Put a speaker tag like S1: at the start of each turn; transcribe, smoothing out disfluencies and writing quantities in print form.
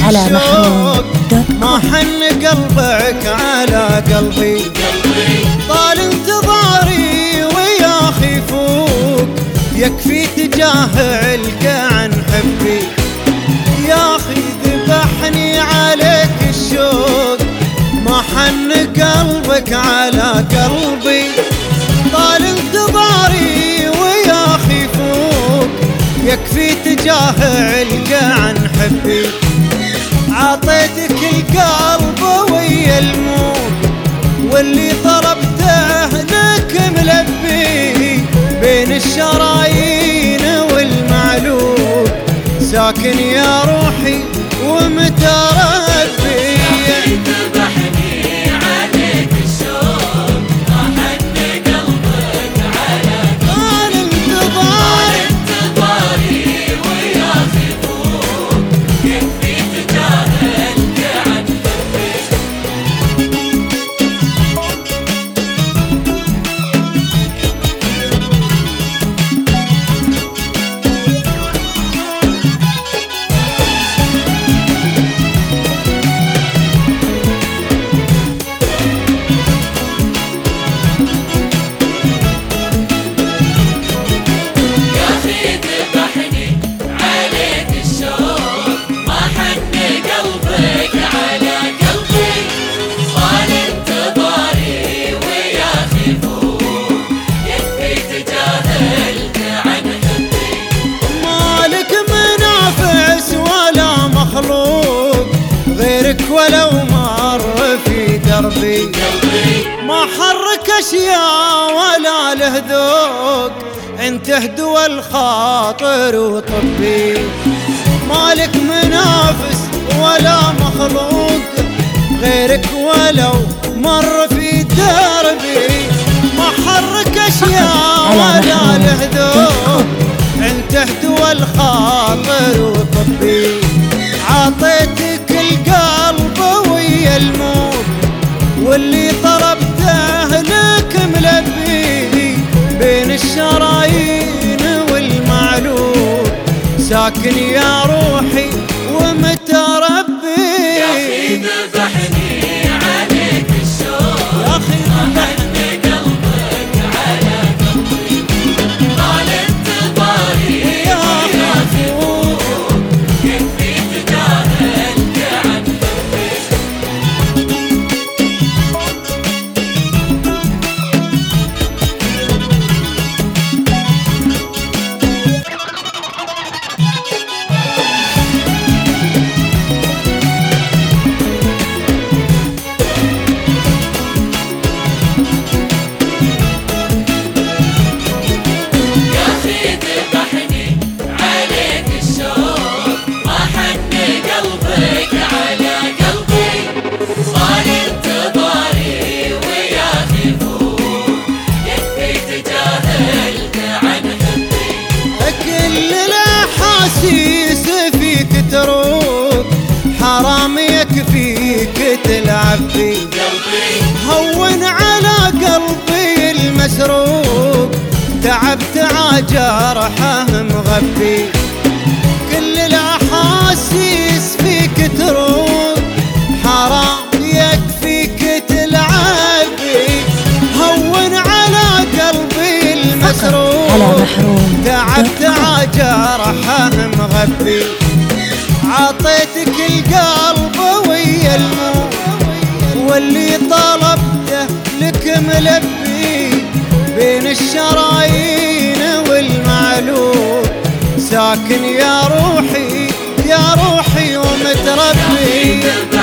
S1: على محروم
S2: ما حن قلبك على قلبي طال انتظاري ويا أخي فوق يكفي تجاهلك عن حبي يا أخي ذبحني عليك الشوق ما حن قلبك على قلبي طال انتظاري ويا أخي فوق يكفي تجاهلك عن حبي عطيتك القلب ويا الموت واللي طلبته لك ملبي بين الشرايين والمعلوم ساكن يا روحي ومتربي
S3: ذبحني عليك الشوق ما حن قلبك على
S2: طال
S3: انتظاري ويا أخي فوق يكفي تجاهلك عن حبي
S2: غيرك ولو مر في دربي ما حرك اشياء ولا له ذوق انت هدوى الخاطر وطبي مالك منافس ولا مخلوق غيرك ولو مر في دربي ما حرك اشياء ولا له ذوق انت هدوى الخاطر وطبي عطيتك القلب ويا الموت واللي طلبته لك ملبي بين الشرايين والمعلوم ساكن يا روحي ومتربي
S3: يا أخي ذبحني عليك الشوق
S2: يا أخي
S3: ذبحني قلبك على قلبي طال انتظاري ويا أخي فوق يكفي تجاهلك عن حبي
S2: حرام يكفيك تلعب في هون على قلبي المسروق تعبت عجرحه مغفي كل الاحاسيس فيك تروق حرام يكفيك تلعب في هون على قلبي المسروق
S1: على محروم
S2: تعبت عجرحه مغفي عطيتك القلب ويا الموت واللي طلبته لك ملبي بين الشرايين والمعلوم ساكن يا روحي ومتربي